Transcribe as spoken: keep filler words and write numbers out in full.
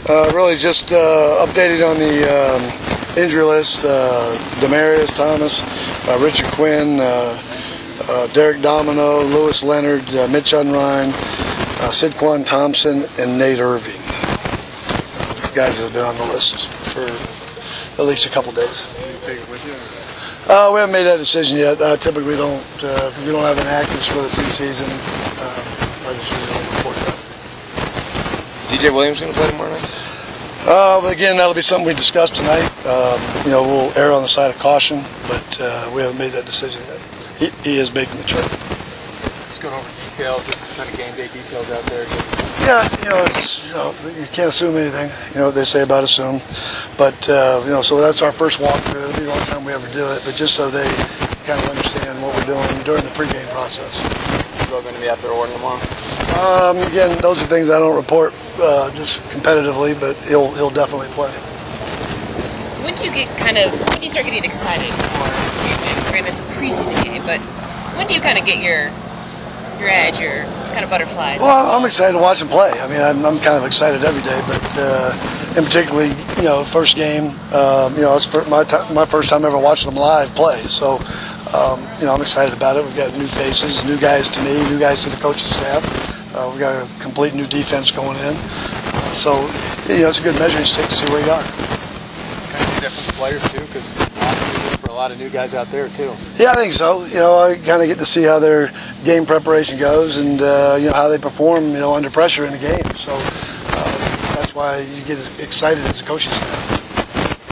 Uh, really just uh, updating on the um, injury list. Uh, Demarius Thomas, uh, Richard Quinn, uh, uh, Derek Domino, Lewis Leonard, uh, Mitch Unrein, uh, Sidquan Thompson, and Nate Irving. Uh, guys that have been on the list for at least a couple days. Did you take it with you? Uh, we haven't made that decision yet. I typically don't, uh, if we don't have an actives for the preseason, uh, I just usually don't report that. D J Williams going to play tomorrow night? Uh, but again, that'll be something we discuss tonight. Um, you know, we'll err on the side of caution, but uh, we haven't made that decision yet. He, he is making the trip. Just going over details, just kind of game day details out there. Yeah, you know, it's, you know, you can't assume anything. You know what they say about assume. But, uh, you know, so that's our first walkthrough. It'll be the only time we ever do it, but just so they kind of understand what we're doing during the pregame process. You all going to be out there ordering tomorrow? Um, again, those are things I don't report uh, just competitively, but he'll he'll definitely play. When do you get kind of, when do you start getting excited for your game? Granted, it's a preseason game, but when do you kind of get your your edge, your kind of butterflies? Well, I'm excited to watch him play. I mean, I'm, I'm kind of excited every day, but uh, in particularly, you know, first game, um, you know, it's for my t- my first time ever watching him live play. So, um, you know, I'm excited about it. We've got new faces, new guys to me, new guys to the coaching staff. Uh, we've got a complete new defense going in. Uh, so, you know, it's a good measuring stick to see where you are. Kind of see that from the players, too, because for a lot of new guys out there, too. Yeah, I think so. You know, I kind of get to see how their game preparation goes and, uh, you know, how they perform, you know, under pressure in the game. So uh, that's why you get excited as a coaching staff.